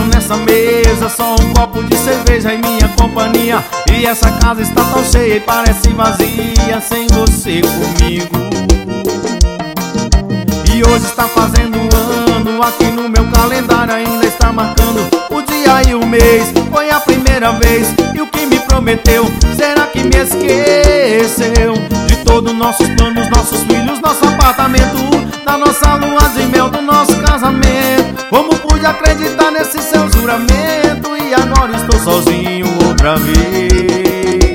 nessa mesa, só um copo de cerveja em minha companhia. E essa casa está tão cheia e parece vazia sem você comigo. E hoje está fazendo ano, aqui no meu calendário ainda está marcando o dia e o mês. Foi a primeira vez, e o que me prometeu, será que me esqueceu? De todos nossos planos, nossos filhos, nosso apartamento, da nossa lua de mel, do nosso casamento. Como pude acreditar nesse seu juramento? E agora estou sozinho outra vez.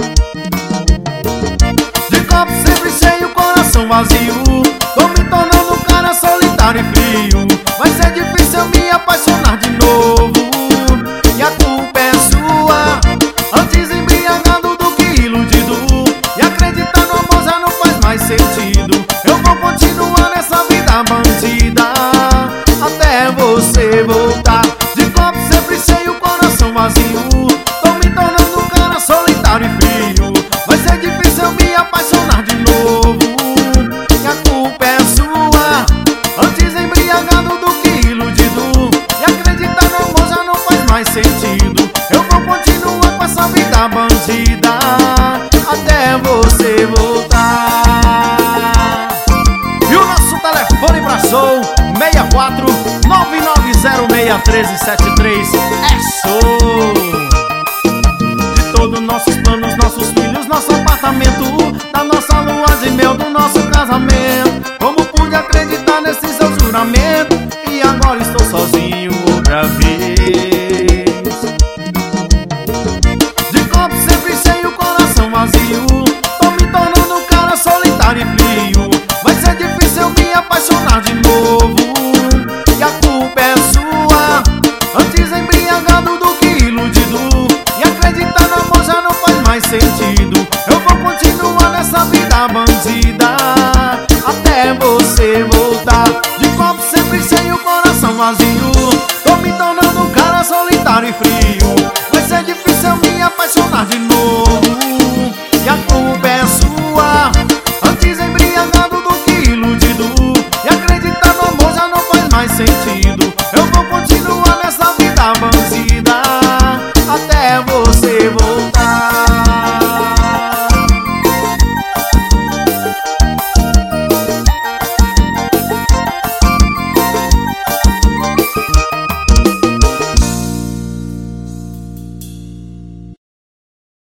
De copo sempre cheio, coração vazio, tô me tornando um cara solitário e frio. Vai ser difícil eu me apaixonar de novo, e a culpa é sua. Antes embriagado do que iludido, e acreditar no amor já não faz mais sentido. Eu vou continuar nessa vida bandida até você voltar. De copo sempre cheio, coração vazio, tô me tornando um cara solitário e frio. Vai ser difícil eu me apaixonar de novo, e a culpa é sua. Antes embriagado do que iludido, e acreditar no amor já não faz mais sentido. Eu vou continuar com essa vida bandida até você voltar. E o nosso telefone pra show 64 990631373 é show. De todos nossos planos, nossos filhos, nosso apartamento, da nossa lua de mel, do nosso casamento.